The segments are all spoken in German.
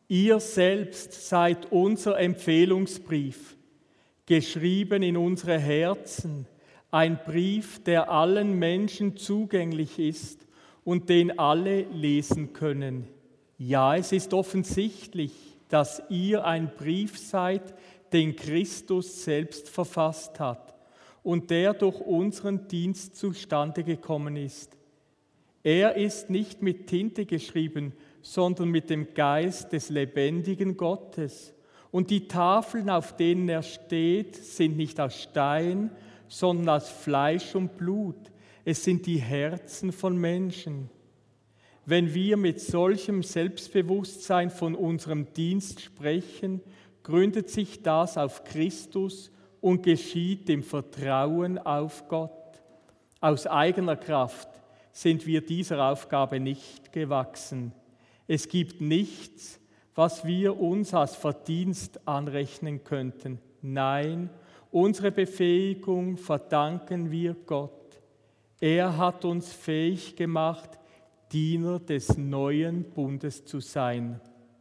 Ihr selbst seid unser Empfehlungsbrief, geschrieben in unsere Herzen, ein Brief, der allen Menschen zugänglich ist und den alle lesen können. Ja, es ist offensichtlich, dass ihr ein Brief seid, den Christus selbst verfasst hat und der durch unseren Dienst zustande gekommen ist. Er ist nicht mit Tinte geschrieben, sondern mit dem Geist des lebendigen Gottes. Und die Tafeln, auf denen er steht, sind nicht aus Stein, sondern aus Fleisch und Blut. Es sind die Herzen von Menschen. Wenn wir mit solchem Selbstbewusstsein von unserem Dienst sprechen, gründet sich das auf Christus und geschieht im Vertrauen auf Gott. Aus eigener Kraft sind wir dieser Aufgabe nicht gewachsen. Es gibt nichts, was wir uns als Verdienst anrechnen könnten. Nein, unsere Befähigung verdanken wir Gott. Er hat uns fähig gemacht, Diener des neuen Bundes zu sein.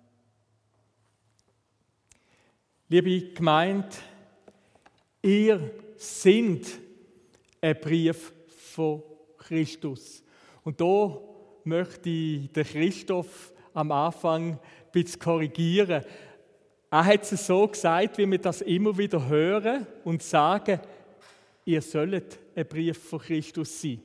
Liebe Gemeinde, ihr seid ein Brief von Christus. Und da möchte ich den Christoph am Anfang ein bisschen korrigieren. Er hat es so gesagt, wie wir das immer wieder hören und sagen, ihr sollt ein Brief von Christus sein.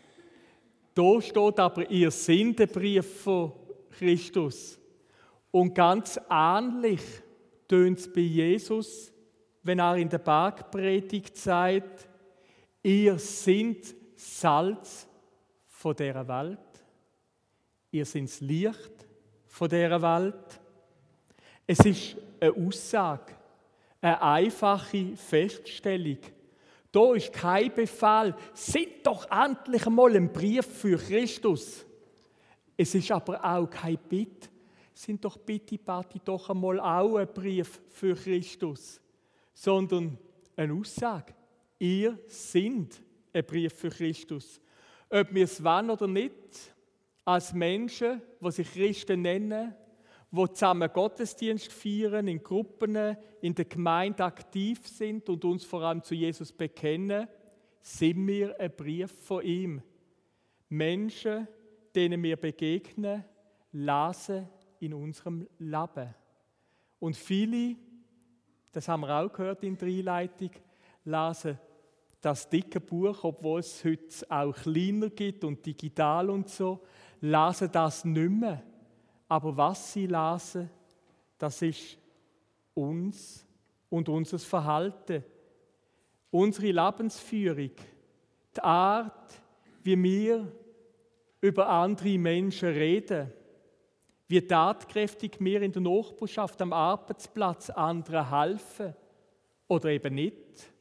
Da steht aber, ihr seid ein Brief von Christus. Und ganz ähnlich tönt es bei Jesus, wenn er in der Bergpredigt sagt, ihr seid Salz von dieser Welt. Ihr seid das Licht von dieser Welt. Es ist eine Aussage, eine einfache Feststellung. Da ist kein Befehl, seid doch endlich einmal ein Brief für Christus. Es ist aber auch kein Bitte, sind doch bitte, Patti, doch einmal auch ein Brief für Christus. Sondern eine Aussage, ihr seid ein Brief für Christus. Ob wir es wollen oder nicht, als Menschen, die sich Christen nennen, die zusammen Gottesdienst feiern, in Gruppen, in der Gemeinde aktiv sind und uns vor allem zu Jesus bekennen, sind wir ein Brief von ihm. Menschen, denen wir begegnen, lesen in unserem Leben. Und viele, das haben wir auch gehört in der Einleitung, lesen das dicke Buch, obwohl es heute auch kleiner gibt und digital und so, lesen das nicht mehr. Aber was sie lesen, das ist uns und unser Verhalten, unsere Lebensführung, die Art, wie wir über andere Menschen reden, wie tatkräftig wir in der Nachbarschaft, am Arbeitsplatz anderen helfen oder eben nicht,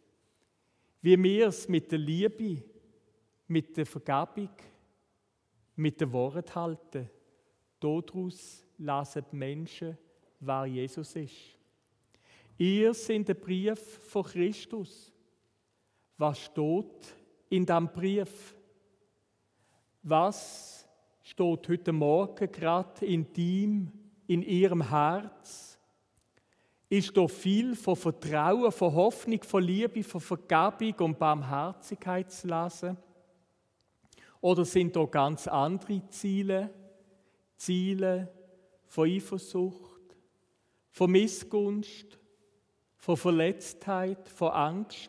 wie wir es mit der Liebe, mit der Vergebung, mit dem Wort halten. Daraus lesen die Menschen, wer Jesus ist. Ihr seid der Brief von Christus. Was steht in diesem Brief? Was steht heute Morgen gerade in Ihrem Herz? Ist da viel von Vertrauen, von Hoffnung, von Liebe, von Vergebung und Barmherzigkeit zu lesen? Oder sind da ganz andere Ziele von Eifersucht, von Missgunst, von Verletztheit, von Angst?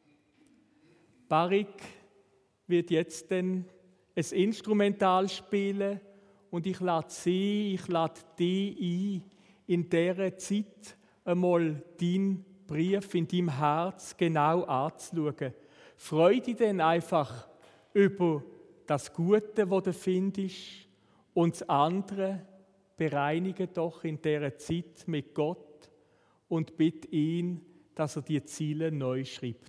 Barik wird jetzt dann ein Instrumental spielen und ich lade dich ein, in dieser Zeit einmal deinen Brief in deinem Herz genau anzuschauen. Freu dich dann einfach über das Gute, das du findest, und das andere bereinige doch in dieser Zeit mit Gott und bitte ihn, dass er die Ziele neu schreibt.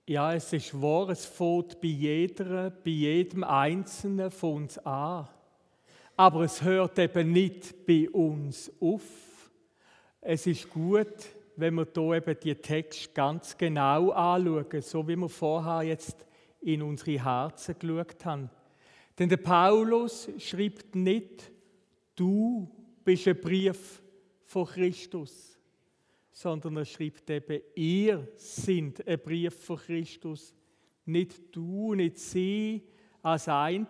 Ja, es ist wahr, es fängt bei jedem Einzelnen von uns an. Aber es hört eben nicht bei uns auf. Es ist gut, wenn wir hier eben die Texte ganz genau anschauen, so wie wir vorher jetzt in unsere Herzen geschaut haben. Denn der Paulus schreibt nicht, du bist ein Brief von Christus, sondern er schreibt eben, ihr seid ein Brief von Christus. Nicht du, nicht sie als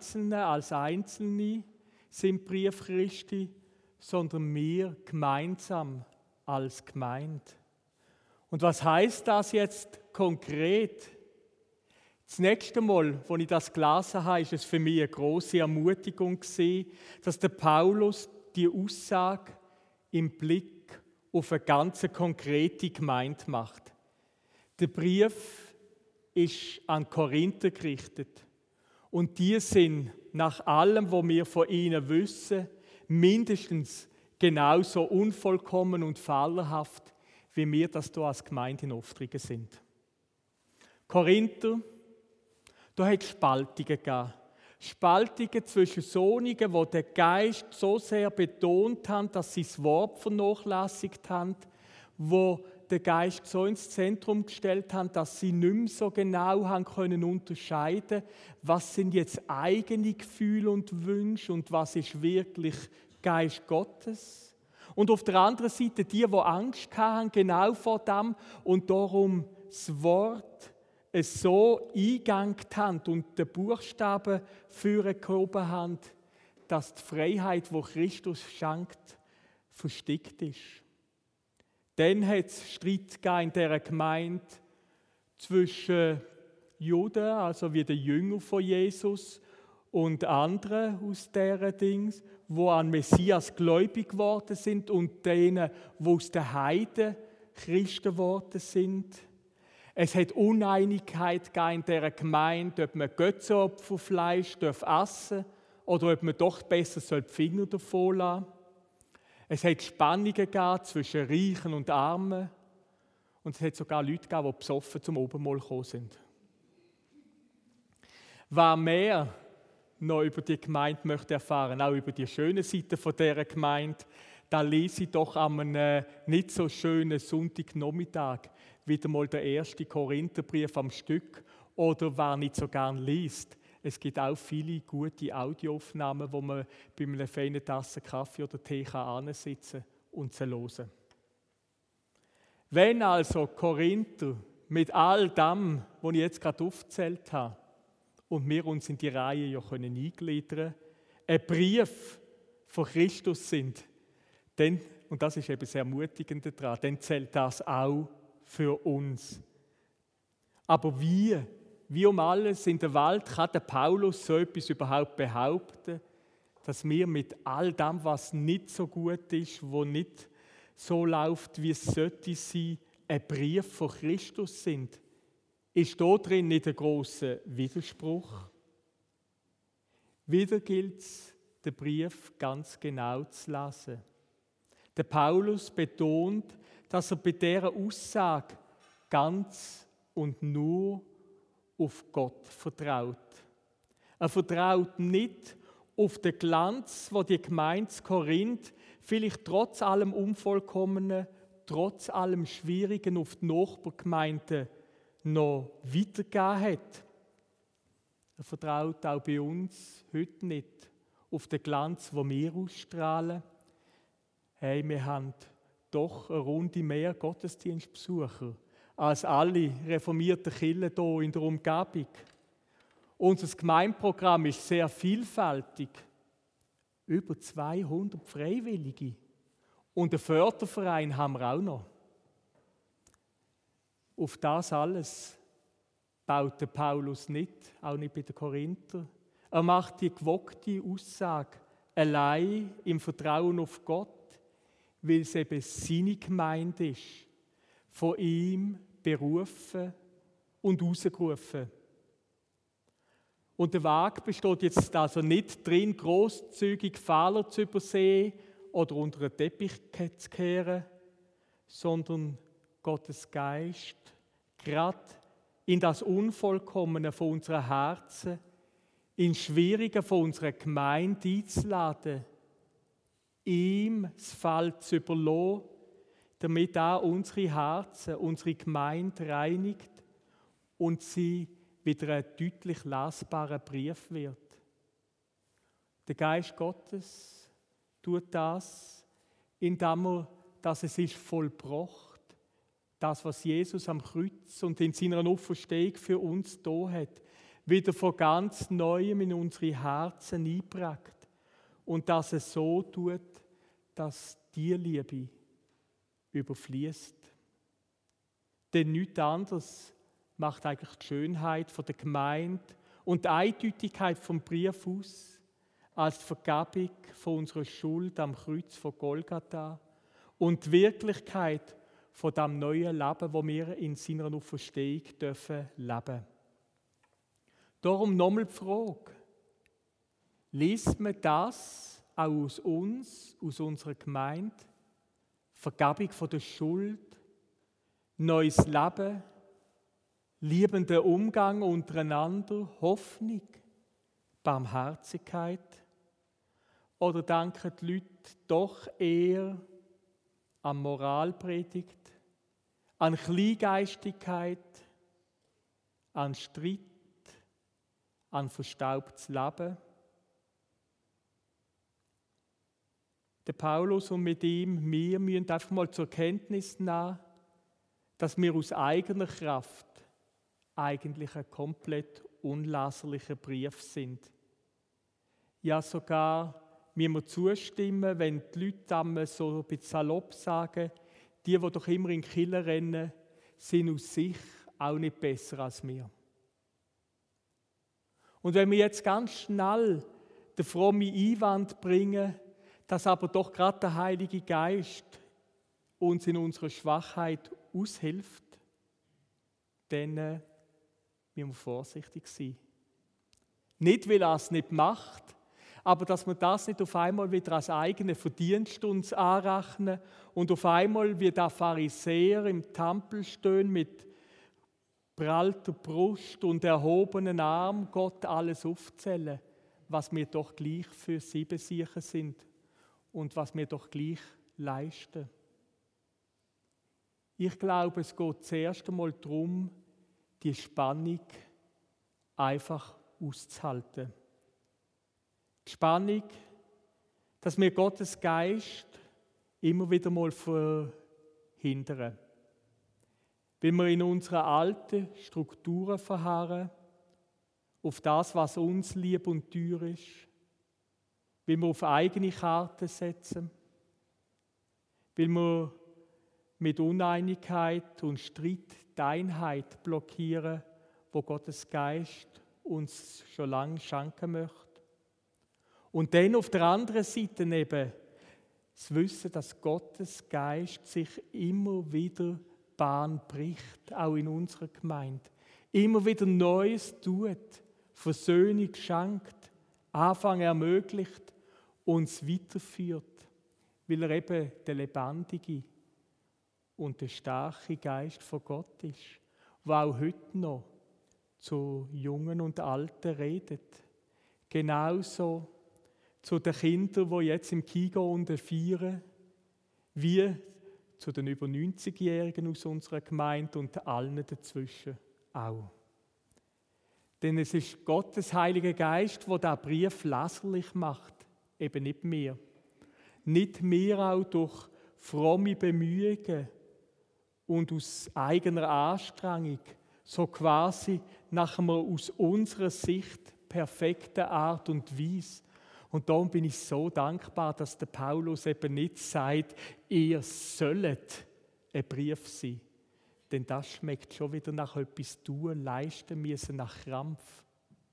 Einzelne sind Brief Christi, sondern wir gemeinsam als Gemeinde. Und was heißt das jetzt konkret? Das nächste Mal, als ich das gelesen habe, ist es für mich eine grosse Ermutigung gewesen, dass der Paulus die Aussage im Blick auf eine ganz konkrete Gemeinde macht. Der Brief ist an Korinther gerichtet. Und die sind nach allem, was wir von ihnen wissen, mindestens genauso unvollkommen und fehlerhaft, wie wir das hier als Gemeinde in Oftrigen sind. Korinther, da hat es Spaltungen gegeben. Spaltungen zwischen solchen, die den Geist so sehr betont haben, dass sie das Wort vernachlässigt haben, die den Geist so ins Zentrum gestellt haben, dass sie nicht mehr so genau haben können unterscheiden, was sind jetzt eigene Gefühle und Wünsche und was ist wirklich Geist Gottes. Und auf der anderen Seite die Angst hatten, genau vor dem und darum das Wort so eingegangen haben und den Buchstaben vorgehoben haben, dass die Freiheit, die Christus schenkt, verstickt ist. Dann hat es Streit in dieser Gemeinde zwischen Juden, also wie den Jüngern von Jesus, und anderen aus dieser Dings, die an Messias gläubig geworden sind und denen, die aus den Heiden Christen geworden sind. Es hat Uneinigkeit in dieser Gemeinde, ob man Götzenopferfleisch essen darf oder ob man doch besser die Finger davon lassen soll. Es hat Spannungen gegeben zwischen Reichen und Armen. Und es hat sogar Leute gegeben, die besoffen zum Obermahl gekommen sind. Wer mehr noch über die Gemeinde möchte erfahren, auch über die schönen Seiten dieser Gemeinde, da lese ich doch an einem nicht so schönen Sonntagnachmittag wieder mal den 1. Korintherbrief am Stück. Oder wer nicht so gern liest, es gibt auch viele gute Audioaufnahmen, wo man bei einer feinen Tasse Kaffee oder Tee ansitzen und sie hören. Wenn also Korinther mit all dem, was ich jetzt gerade aufgezählt habe, und wir uns in die Reihe ja eingliedern können, ein Brief von Christus sind, dann, und das ist eben sehr ermutigend daran, dann zählt das auch für uns. Aber wie um alles in der Welt kann der Paulus so etwas überhaupt behaupten, dass wir mit all dem, was nicht so gut ist, wo nicht so läuft, wie es sollte sein, ein Brief von Christus sind? Ist da drin nicht ein grosser Widerspruch? Wieder gilt es, den Brief ganz genau zu lesen. Der Paulus betont, dass er bei dieser Aussage ganz und nur auf Gott vertraut. Er vertraut nicht auf den Glanz, wo die Gemeinde Korinth vielleicht trotz allem Unvollkommenen, trotz allem Schwierigen auf die Nachbargemeinden noch weitergegeben hat. Er vertraut auch bei uns heute nicht auf den Glanz, den wir ausstrahlen. Hey, wir haben doch eine Runde mehr Gottesdienstbesucher als alle reformierten Kirchen hier in der Umgebung. Unser Gemeindeprogramm ist sehr vielfältig. Über 200 Freiwillige. Und einen Förderverein haben wir auch noch. Auf das alles baut der Paulus nicht, auch nicht bei den Korinther. Er macht die gewogte Aussage allein im Vertrauen auf Gott, weil es eben seine Gemeinde ist, von ihm berufen und ausgerufen. Und der Weg besteht jetzt also nicht darin, grosszügig Fehler zu übersehen oder unter den Teppich zu kehren, sondern Gottes Geist gerade in das Unvollkommene von unseren Herzen, in Schwierigen von unserer Gemeinde einzuladen, ihm das Fall zu überlassen, damit auch unsere Herzen, unsere Gemeinde reinigt und sie wieder ein deutlich lesbarer Brief wird. Der Geist Gottes tut das, indem dass es ist vollbracht, das, was Jesus am Kreuz und in seiner Auferstehung für uns da hat, wieder von ganz Neuem in unsere Herzen einprägt und dass es so tut, dass die Liebe überfließt. Denn nichts anderes macht eigentlich die Schönheit von der Gemeinde und die Eindeutigkeit vom Brief aus, als die Vergebung von unserer Schuld am Kreuz von Golgatha und die Wirklichkeit von dem neuen Leben, wo wir in seiner Auferstehung dürfen leben. Darum nochmal die Frage: Liest man das auch aus uns, aus unserer Gemeinde? Vergebung von der Schuld, neues Leben, liebender Umgang untereinander, Hoffnung, Barmherzigkeit? Oder denken die Leute doch eher an Moralpredigt, an Kleingeistigkeit, an Streit, an verstaubtes Leben? Der Paulus und mit ihm, wir müssen einfach mal zur Kenntnis nehmen, dass wir aus eigener Kraft eigentlich ein komplett unleserlicher Brief sind. Ja, sogar müssen wir zustimmen, wenn die Leute einmal so ein bisschen salopp sagen, die doch immer in die Kirche rennen, sind aus sich auch nicht besser als wir. Und wenn wir jetzt ganz schnell den frommen Einwand bringen, dass aber doch gerade der Heilige Geist uns in unserer Schwachheit aushilft, dann müssen wir vorsichtig sein. Nicht, weil er es nicht macht, aber dass wir das nicht auf einmal wieder als eigene Verdienst uns anrechnen und auf einmal wie der Pharisäer im Tempel stehen mit prallter Brust und erhobenen Arm Gott alles aufzählen, was wir doch gleich für sie besichern sind und was wir doch gleich leisten. Ich glaube, es geht zuerst einmal darum, die Spannung einfach auszuhalten. Die Spannung, dass wir Gottes Geist immer wieder mal verhindern. Weil wir in unseren alten Strukturen verharren, auf das, was uns lieb und teuer ist, weil wir auf eigene Karten setzen, weil wir mit Uneinigkeit und Streit die Einheit blockieren, wo Gottes Geist uns schon lange schenken möchte. Und dann auf der anderen Seite eben das Wissen, dass Gottes Geist sich immer wieder Bahn bricht, auch in unserer Gemeinde. Immer wieder Neues tut, Versöhnung schenkt, Anfang ermöglicht, uns weiterführt, weil er eben der lebendige und der starke Geist von Gott ist, der auch heute noch zu Jungen und Alten redet. Genauso zu den Kindern, die jetzt im Kigo unten feiern, wie zu den über 90-Jährigen aus unserer Gemeinde und allen dazwischen auch. Denn es ist Gottes Heiliger Geist, der diesen Brief leserlich macht, eben nicht wir. Nicht wir auch durch fromme Bemühungen und aus eigener Anstrengung, so quasi nach einer aus unserer Sicht perfekten Art und Weise. Und darum bin ich so dankbar, dass der Paulus eben nicht sagt, ihr sollt ein Brief sein. Denn das schmeckt schon wieder nach etwas tun, leisten müssen, nach Krampf.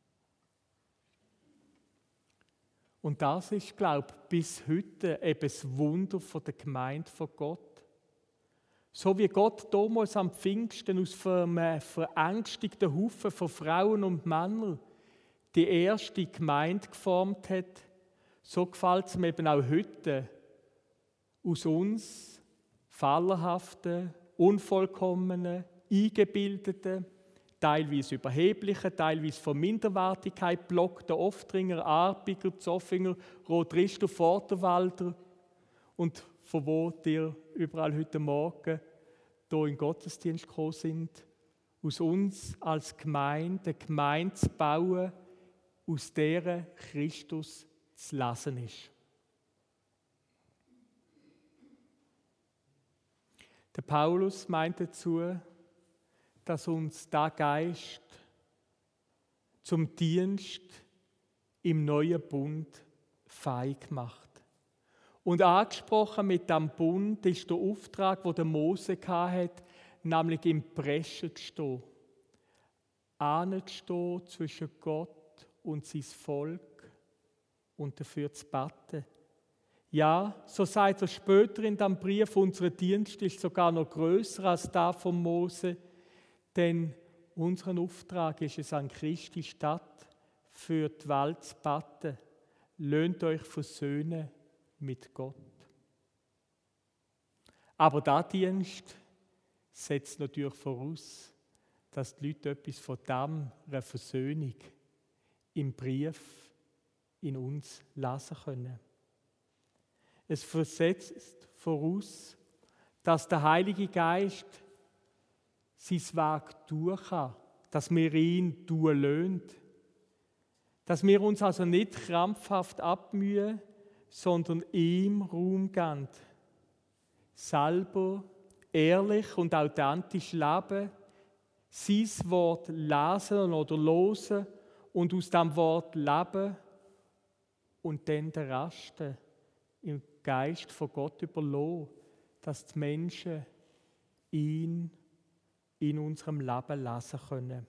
Und das ist, glaube ich, bis heute eben das Wunder von der Gemeinde von Gott. So wie Gott damals am Pfingsten aus einem verängstigten Haufen von Frauen und Männern die erste Gemeinde geformt hat, so gefällt es mir eben auch heute, aus uns, fehlerhaften, unvollkommenen, eingebildeten, teilweise Überhebliche, teilweise von Minderwertigkeit, Block, der Oftringer, Arpiger, Zoffinger, Rotristo, Vorderwalder und von wo dir überall heute Morgen hier in den Gottesdienst gekommen sind, aus uns als Gemeinde zu bauen, aus der Christus zu lesen ist. Der Paulus meint dazu, dass uns der Geist zum Dienst im neuen Bund fähig macht. Und angesprochen mit dem Bund ist der Auftrag, den der Mose hatte, nämlich im Preschen zu stehen. Anzustehen zwischen Gott und sein Volk und dafür zu beten. Ja, so sagt er später in dem Brief, unser Dienst ist sogar noch grösser als der von Mose, denn unser Auftrag ist es, an Christi Stadt für die Welt zu beten. Lasst euch versöhnen mit Gott. Aber dieser Dienst setzt natürlich voraus, dass die Leute etwas von dieser Versöhnung im Brief in uns lesen können. Es setzt voraus, dass der Heilige Geist sein Werk tun kann, dass wir ihn tun lassen. Dass wir uns also nicht krampfhaft abmühen, sondern ihm Raum geben. Selber ehrlich und authentisch leben, sein Wort lesen oder hören und aus diesem Wort leben und dann den Rest im Geist von Gott überlassen, dass die Menschen ihn in unserem Leben lesen können.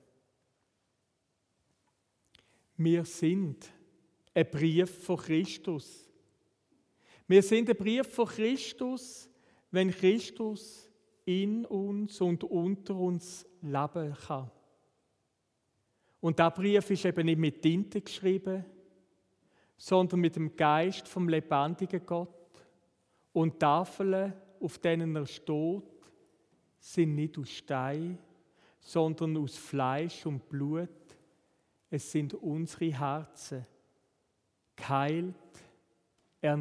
Wir sind ein Brief von Christus. Wir sind ein Brief von Christus, wenn Christus in uns und unter uns leben kann. Und dieser Brief ist eben nicht mit Tinte geschrieben, sondern mit dem Geist vom lebendigen Gott. Und die Tafeln, auf denen er steht, sind nicht aus Stein, sondern aus Fleisch und Blut. Es sind unsere Herzen, geheilt,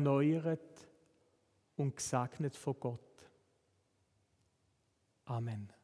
erneuert und gesegnet von Gott. Amen.